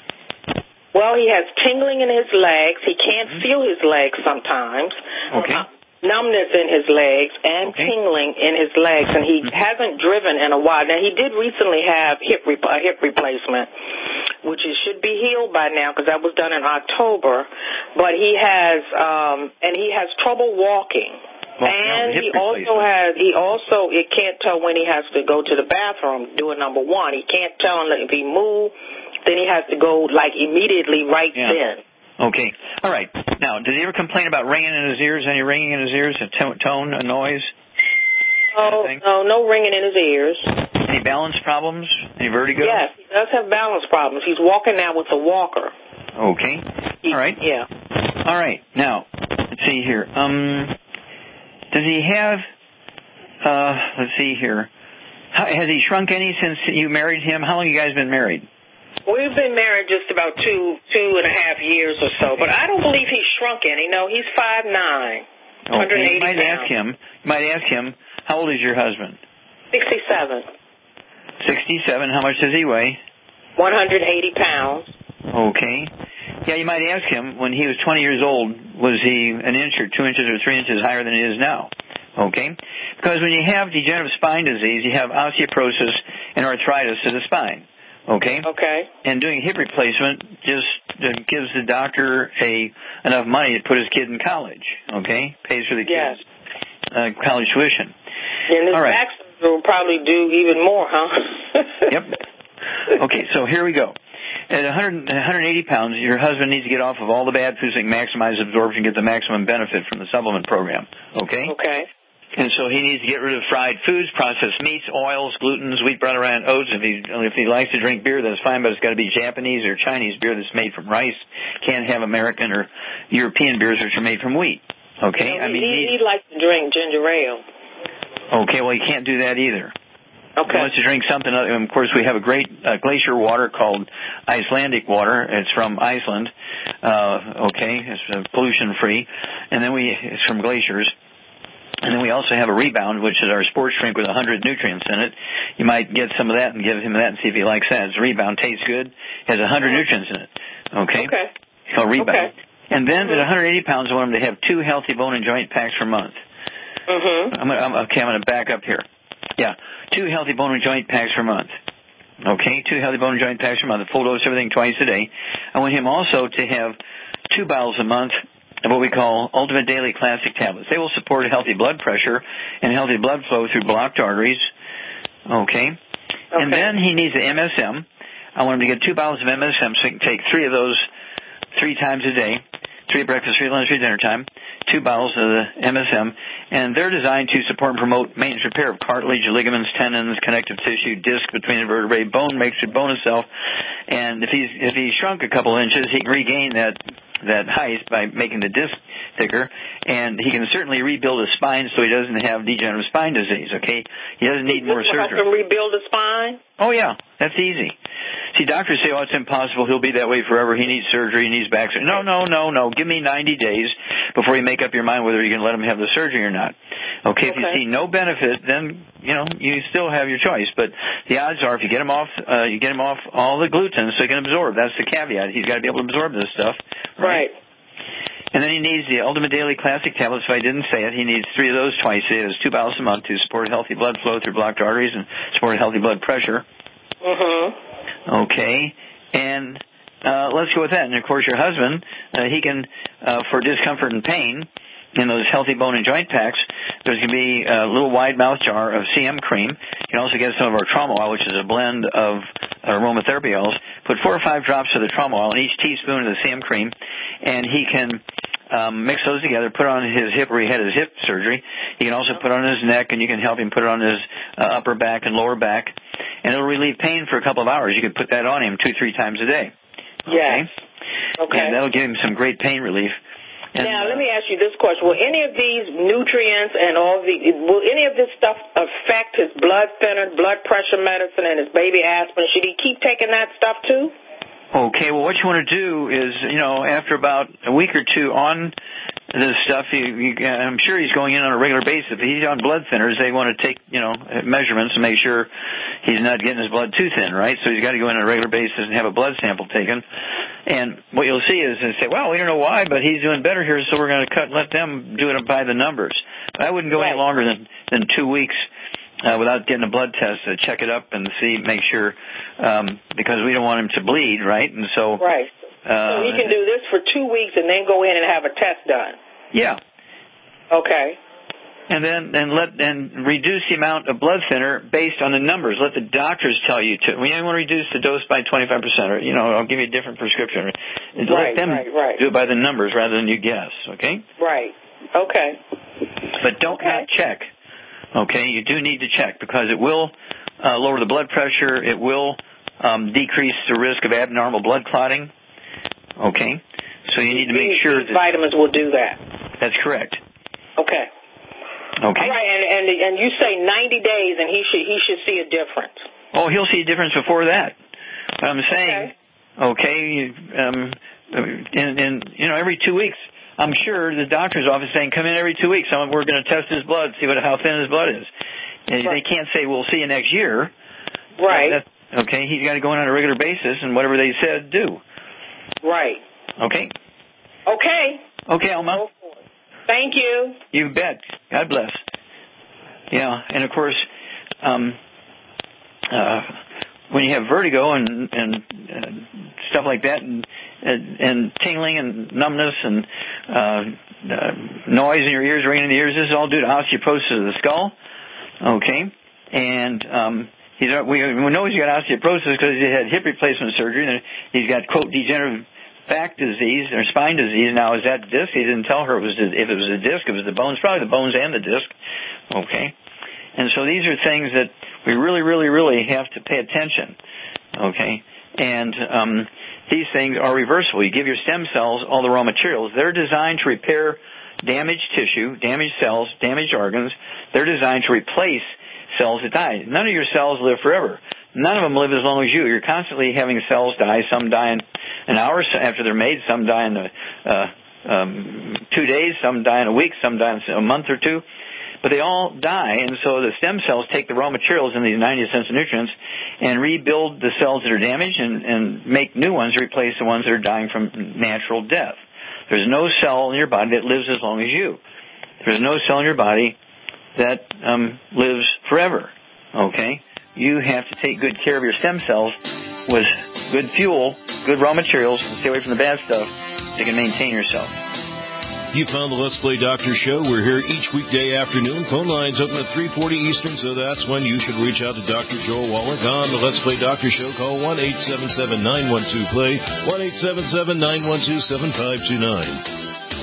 Well, he has tingling in his legs. He can't mm-hmm. feel his legs sometimes. Okay. Uh, numbness in his legs and okay. tingling in his legs, and he mm-hmm. hasn't driven in a while. Now, he did recently have hip re- a hip replacement, which it should be healed by now because that was done in October. But he has, um, and he has trouble walking. Well, and he also has, he also, it can't tell when he has to go to the bathroom, doing number one. He can't tell if he moves, then he has to go, like, immediately right yeah. then. Okay. All right. Now, does he ever complain about ringing in his ears? Any ringing in his ears? A t- tone, a noise? Oh, no, no ringing in his ears. Any balance problems? Any vertigo? Yes, he does have balance problems. He's walking now with a walker. Okay. All right. Yeah. All right. Now, let's see here. Um, does he have, uh, let's see here. How, has he shrunk any since you married him? How long have you guys been married? We've been married just about two, two and a half years or so, but I don't believe he's shrunk any. No, he's five nine, okay. one hundred eighty you might pounds. ask him. You might ask him. How old is your husband? Sixty-seven. Sixty-seven. How much does he weigh? One hundred eighty pounds. Okay. Yeah, you might ask him. When he was twenty years old, was he an inch or two inches or three inches higher than he is now? Okay. Because when you have degenerative spine disease, you have osteoporosis and arthritis of the spine. Okay. Okay. And doing a hip replacement just uh, gives the doctor a enough money to put his kid in college. Okay, pays for the kid's yes. uh, college tuition. And this All right. back surgery will probably do even more, huh? Yep. Okay, so here we go. At one hundred, one hundred eighty pounds, your husband needs to get off of all the bad foods that maximize absorption, get the maximum benefit from the supplement program. Okay. Okay. And so he needs to get rid of fried foods, processed meats, oils, glutens, wheat, bran, and oats. If he if he likes to drink beer, that's fine, but it's got to be Japanese or Chinese beer that's made from rice. Can't have American or European beers which are made from wheat. Okay, yeah, I mean he, he likes to drink ginger ale. Okay, well he can't do that either. Okay. He wants to drink something. Of course, we have a great uh, glacier water called Icelandic water. It's from Iceland. Uh, okay, it's uh, pollution free, and then we it's from glaciers. And then we also have a Rebound, which is our sports drink with one hundred nutrients in it. You might get some of that and give him that and see if he likes that. It's Rebound, tastes good, has one hundred nutrients in it. Okay? Okay. It's called Rebound. Okay. And then at one hundred eighty pounds, I want him to have two healthy bone and joint packs per month. Mm-hmm. I'm gonna, I'm, okay, I'm going to back up here. Yeah, two healthy bone and joint packs per month. Okay, two healthy bone and joint packs per month. Full dose everything twice a day. I want him also to have two bottles a month of what we call Ultimate Daily Classic tablets. They will support healthy blood pressure and healthy blood flow through blocked arteries. Okay. okay. And then he needs the M S M. I want him to get two bottles of M S M so he can take three of those three times a day. Three at breakfast, three at lunch, three at dinner time. Two bottles of the M S M. And they're designed to support and promote maintenance repair of cartilage, ligaments, tendons, connective tissue, disc between the vertebrae, bone makes your bone itself. And if he's, if he's shrunk a couple inches, he can regain that that height by making the disc thicker, and he can certainly rebuild his spine so he doesn't have degenerative spine disease, okay? He doesn't need more surgery. Help him rebuild his spine? Oh, yeah. That's easy. See, doctors say, oh, it's impossible. He'll be that way forever. He needs surgery. He needs back surgery. No, no, no, no. Give me ninety days before you make up your mind whether you're going to let him have the surgery or not. Okay, okay. If you see no benefit, then, you know, you still have your choice. But the odds are if you get him off, uh, you get him off all the gluten so he can absorb. That's the caveat. He's got to be able to absorb this stuff. Right. And then he needs the Ultimate Daily Classic tablets. If I didn't say it, he needs three of those twice a day. There's two bottles a month to support healthy blood flow through blocked arteries and support healthy blood pressure. Mm-hmm. Okay. And uh, let's go with that. And, of course, your husband, uh, he can, uh, for discomfort and pain, in those healthy bone and joint packs, there's going to be a little wide mouth jar of C M cream. You can also get some of our trauma oil, which is a blend of aromatherapy oils. Put four or five drops of the trauma oil in each teaspoon of the C M cream, and he can um, mix those together, put on his hip where he had his hip surgery. He can also put on his neck, and you can help him put it on his uh, upper back and lower back. And it'll relieve pain for a couple of hours. You can put that on him two, three times a day. Okay? Yes. Okay. And that'll give him some great pain relief. And, now, let me ask you this question. Will any of these nutrients and all the, will any of this stuff affect his blood thinner, blood pressure medicine, and his baby aspirin? Should he keep taking that stuff too? Okay, well, what you want to do is, you know, after about a week or two on this stuff, you, you, I'm sure he's going in on a regular basis. If he's on blood thinners, they want to take, you know, measurements to make sure he's not getting his blood too thin, right? So he's got to go in on a regular basis and have a blood sample taken. And what you'll see is they say, well, we don't know why, but he's doing better here, so we're going to cut and let them do it by the numbers. I wouldn't go any longer than, than two weeks uh, without getting a blood test to check it up and see, make sure, um, because we don't want him to bleed, right? And so, right. Uh, so he can do this for two weeks and then go in and have a test done. Yeah. Okay. And then and let and reduce the amount of blood thinner based on the numbers. Let the doctors tell you to. We want to reduce the dose by twenty-five percent, or you know, I'll give you a different prescription. Right, let them right, right. do it by the numbers rather than you guess. Okay. Right. Okay. But don't okay. not check. Okay, you do need to check because it will uh, lower the blood pressure. It will um, decrease the risk of abnormal blood clotting. Okay, so you need to make these, sure these that vitamins will do that. That's correct. Okay. Okay. All right, and, and and you say ninety days, and he should he should see a difference. Oh, he'll see a difference before that. I'm saying, okay, okay um, in, in you know every two weeks. I'm sure the doctor's office saying, come in every two weeks. We're going to test his blood, see what how thin his blood is. And right. They can't say we'll see you next year. Right. That, okay, he's got to go in on a regular basis, and whatever they said, do. Right. Okay. Okay. Okay, Alma. Thank you. You bet. God bless. Yeah, and of course, um, uh, when you have vertigo and and uh, stuff like that, and, and and tingling and numbness and uh, uh, noise in your ears, ringing in the ears, this is all due to osteoporosis of the skull. Okay, and um, he's we we know he's got osteoporosis because he had hip replacement surgery, and he's got quote degenerative back disease or spine disease. Now, is that disc? He didn't tell her it was if it was a disc. It was the bones, probably the bones and the disc. Okay, and so these are things that we really, really, really have to pay attention. Okay, and um, these things are reversible. You give your stem cells all the raw materials. They're designed to repair damaged tissue, damaged cells, damaged organs. They're designed to replace cells that die. None of your cells live forever. None of them live as long as you. You're constantly having cells die. Some die in an hour after they're made. Some die in a, uh, um, two days. Some die in a week. Some die in a month or two. but they all die, and so the stem cells take the raw materials in these ninety essential nutrients and rebuild the cells that are damaged and, and make new ones to replace the ones that are dying from natural death. There's no cell in your body that lives as long as you. There's no cell in your body that um, lives forever, okay? You have to take good care of your stem cells with good fuel, good raw materials, and stay away from the bad stuff so you can maintain yourself. You found the Let's Play Doctor Show. We're here each weekday afternoon. Phone lines open at three forty Eastern, so that's when you should reach out to Doctor Joel Wallach on the Let's Play Doctor Show. Call one eight seven seven, nine one two, play, one eight seven seven, nine one two, seven five two nine.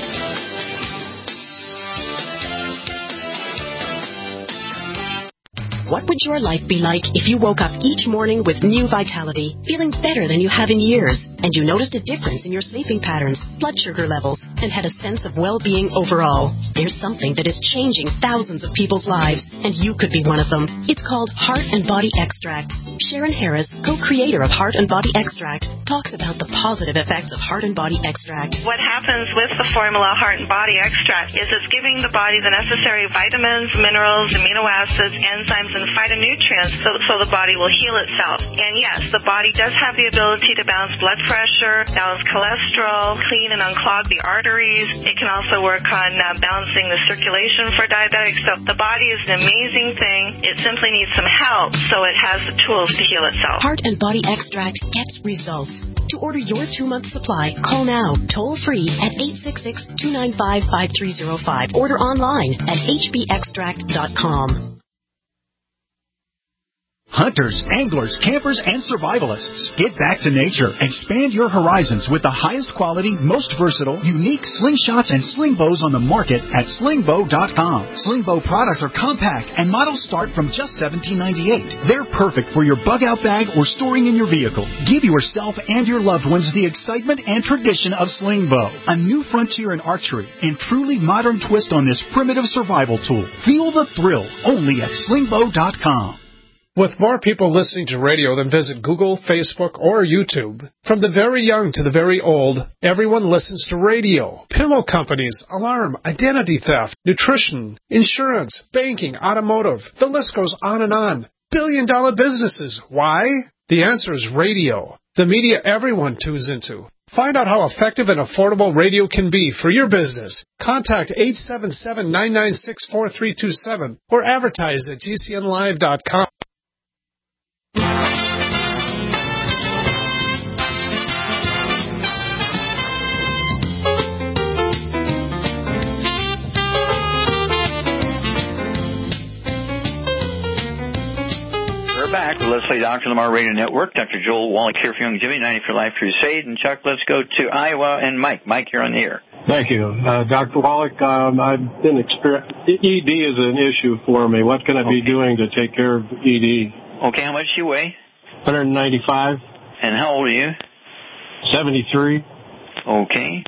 What would your life be like if you woke up each morning with new vitality, feeling better than you have in years, and you noticed a difference in your sleeping patterns, blood sugar levels, and had a sense of well-being overall? There's something that is changing thousands of people's lives, and you could be one of them. It's called Heart and Body Extract. Sharon Harris, co-creator of Heart and Body Extract, talks about the positive effects of Heart and Body Extract. What happens with the formula Heart and Body Extract is it's giving the body the necessary vitamins, minerals, amino acids, enzymes, and phytonutrients so, so the body will heal itself. And yes, the body does have the ability to balance blood pressure, balance cholesterol, clean and unclog the arteries. It can also work on uh, balancing the circulation for diabetics. So the body is an amazing thing. It simply needs some help so it has the tools to heal itself. Heart and Body Extract gets results. To order your two-month supply, call now, toll-free at eight six six, two nine five, five three zero five. Order online at h b extract dot com. Hunters, anglers, campers, and survivalists. Get back to nature. Expand your horizons with the highest quality, most versatile, unique slingshots and sling bows on the market at sling bow dot com. Sling bow products are compact and models start from just seventeen ninety-eight. They're perfect for your bug-out bag or storing in your vehicle. Give yourself and your loved ones the excitement and tradition of sling bow. A new frontier in archery and truly modern twist on this primitive survival tool. Feel the thrill only at sling bow dot com. With more people listening to radio than visit Google, Facebook, or YouTube, from the very young to the very old, everyone listens to radio. Pillow companies, alarm, identity theft, nutrition, insurance, banking, automotive. The list goes on and on. Billion-dollar businesses. Why? The answer is radio. The media everyone tunes into. Find out how effective and affordable radio can be for your business. Contact eight seven seven, nine nine six, four three two seven or advertise at g c n live dot com. Back with Let's Play Doctor Lamar Radio Network. Doctor Joel Wallach here for Young Jimmy, ninety for Life Crusade. And Chuck, let's go to Iowa and Mike. Mike, you're on the air. Thank you. Uh, Doctor Wallach, um, I've been exper- E D is an issue for me. What can I okay. be doing to take care of E D? Okay, how much do you weigh? one ninety-five. And how old are you? seventy-three. Okay.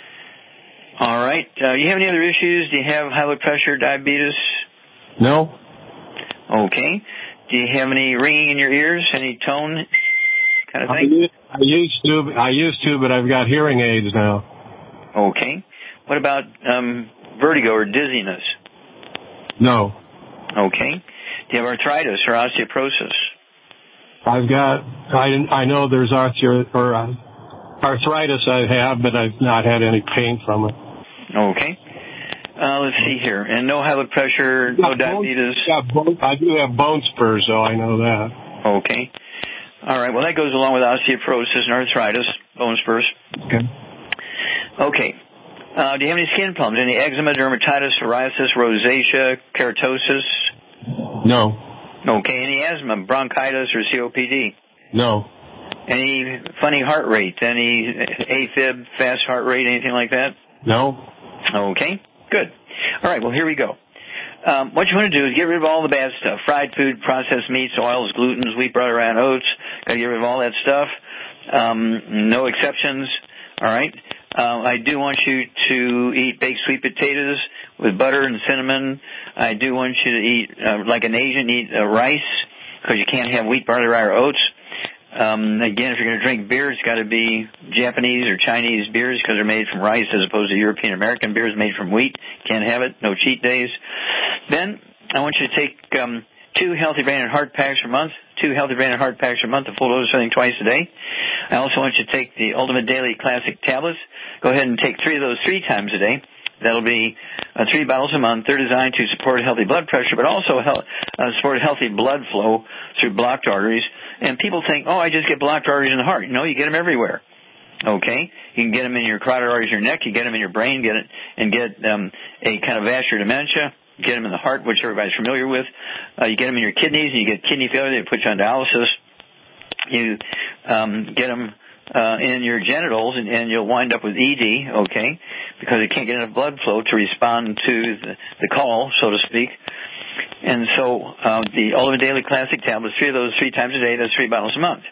All right. Uh, you have any other issues? Do you have high blood pressure, diabetes? No. Okay. Do you have any ringing in your ears, any tone kind of thing? I used to, I used to, but I've got hearing aids now. Okay. What about um, vertigo or dizziness? No. Okay. Do you have arthritis or osteoporosis? I've got, I, I know there's arthro, or, uh, arthritis I have, but I've not had any pain from it. Okay. Uh, let's see here. And no high blood pressure, no diabetes. Yeah, I do have bone spurs, though. I know that. Okay. All right. Well, that goes along with osteoporosis and arthritis, bone spurs. Okay. Okay. Uh, do you have any skin problems? Any eczema, dermatitis, psoriasis, rosacea, keratosis? No. Okay. Any asthma, bronchitis, or C O P D? No. Any funny heart rate? Any AFib, fast heart rate, anything like that? No. Okay. Good. All right, well, here we go. Um, what you want to do is get rid of all the bad stuff. Fried food, processed meats, oils, glutens, wheat, butter, and oats. Got to get rid of all that stuff. Um, no exceptions. All right. Uh, I do want you to eat baked sweet potatoes with butter and cinnamon. I do want you to eat, uh, like an Asian, eat uh, rice, because you can't have wheat, butter, or oats. Um, again, if you're going to drink beer, it's got to be Japanese or Chinese beers because they're made from rice as opposed to European American beers made from wheat. Can't have it. No cheat days. Then I want you to take um, two Healthy Brain and Heart Packs per month, two Healthy Brain and Heart Packs per month, a full dose, I think, twice a day. I also want you to take the Ultimate Daily Classic tablets. Go ahead and take three of those three times a day. That'll be uh, three bottles a month. They're designed to support healthy blood pressure, but also help, uh, support healthy blood flow through blocked arteries. And people think, oh, I just get blocked arteries in the heart. No, you get them everywhere. Okay? You can get them in your carotid arteries in your neck. You get them in your brain, get it, and get um, a kind of vascular dementia. Get them in the heart, which everybody's familiar with. Uh, you get them in your kidneys, and you get kidney failure. They put you on dialysis. You um, get them uh, in your genitals, and, and you'll wind up with E D, okay, because it can't get enough blood flow to respond to the, the call, so to speak. And so uh, the Ultimate Daily Classic tablets, three of those three times a day, that's three bottles a month.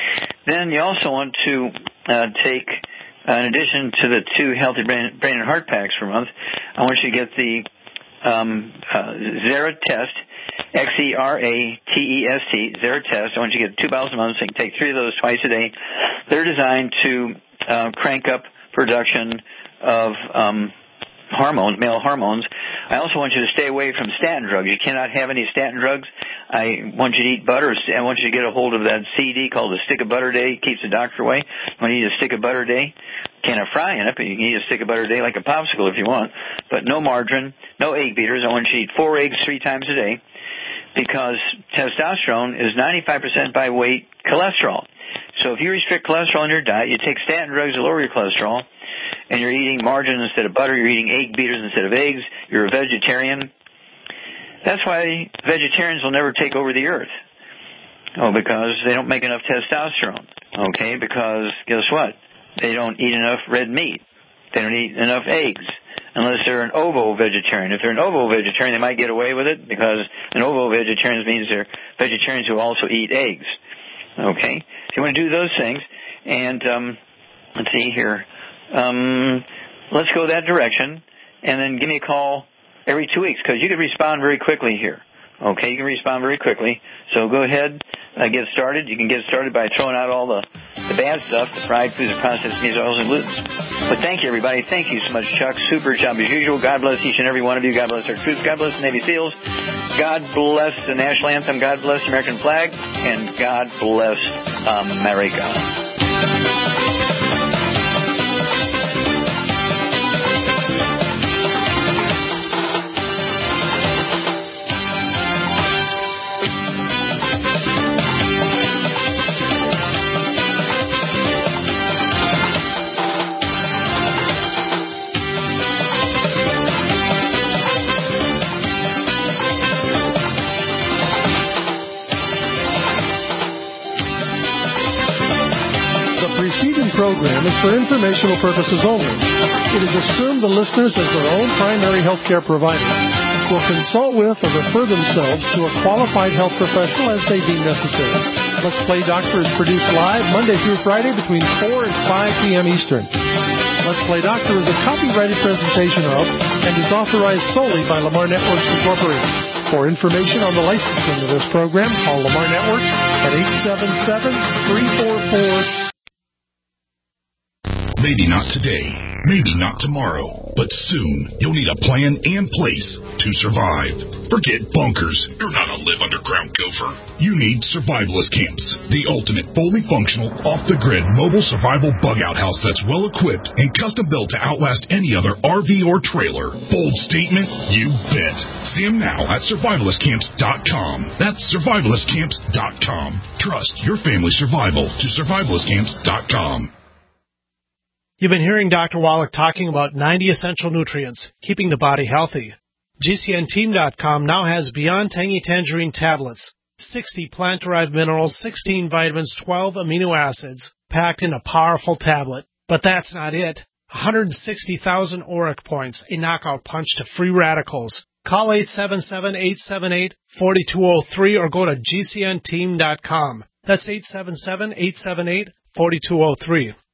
Then you also want to uh, take, uh, in addition to the two Healthy Brain, Brain and Heart Packs per month, I want you to get the um, uh, Xeratest, X E R A T E S T, Xeratest. I want you to get two bottles a month, so you can take three of those twice a day. They're designed to uh, crank up production of um, hormones, male hormones. I also want you to stay away from statin drugs. You cannot have any statin drugs. I want you to eat butter. I want you to get a hold of that C D called the Stick of Butter Day. It keeps the doctor away. When you eat a stick of butter a day, can't have fry in it, but you can eat a stick of butter a day like a popsicle if you want. But no margarine, no egg beaters. I want you to eat four eggs three times a day, because testosterone is ninety-five percent by weight cholesterol. So if you restrict cholesterol in your diet, you take statin drugs to lower your cholesterol, and you're eating margarine instead of butter, you're eating egg beaters instead of eggs, you're a vegetarian. That's why vegetarians will never take over the earth. Oh, because they don't make enough testosterone. Okay, because guess what? They don't eat enough red meat. They don't eat enough eggs, unless they're an ovo-vegetarian. If they're an ovo-vegetarian, they might get away with it, because an ovo-vegetarian means they're vegetarians who also eat eggs. Okay? So you want to do those things. And um, let's see here. Um, let's go that direction, and then give me a call every two weeks, because you can respond very quickly here. Okay, you can respond very quickly. So go ahead, uh, get started. You can get started by throwing out all the, the bad stuff, the fried foods, the processed meats, oils, and gluten. But thank you, everybody. Thank you so much, Chuck. Super job as usual. God bless each and every one of you. God bless our troops. God bless the Navy SEALs. God bless the national anthem. God bless the American flag. And God bless America. Program is for informational purposes only. It is assumed the listeners, as their own primary health care provider, will consult with or refer themselves to a qualified health professional as they deem necessary. Let's Play Doctor is produced live Monday through Friday between four and five p.m. Eastern. Let's Play Doctor is a copyrighted presentation of and is authorized solely by Lamar Networks Incorporated. For information on the licensing of this program, call Lamar Networks at eight seven seven, three four four Maybe not today, maybe not tomorrow, but soon you'll need a plan and place to survive. Forget bunkers. You're not a live underground gopher. You need Survivalist Camps, the ultimate fully functional, off-the-grid mobile survival bug-out house that's well-equipped and custom-built to outlast any other R V or trailer. Bold statement? You bet. See them now at survivalist camps dot com. That's survivalist camps dot com. Trust your family's survival to survivalist camps dot com. You've been hearing Doctor Wallach talking about ninety essential nutrients, keeping the body healthy. G C N team dot com now has Beyond Tangy Tangerine tablets, sixty plant-derived minerals, sixteen vitamins, twelve amino acids, packed in a powerful tablet. But that's not it. one hundred sixty thousand auric points, a knockout punch to free radicals. Call eight seven seven, eight seven eight, four two zero three or go to G C N team dot com. That's eight seven seven, eight seven eight, four two zero three.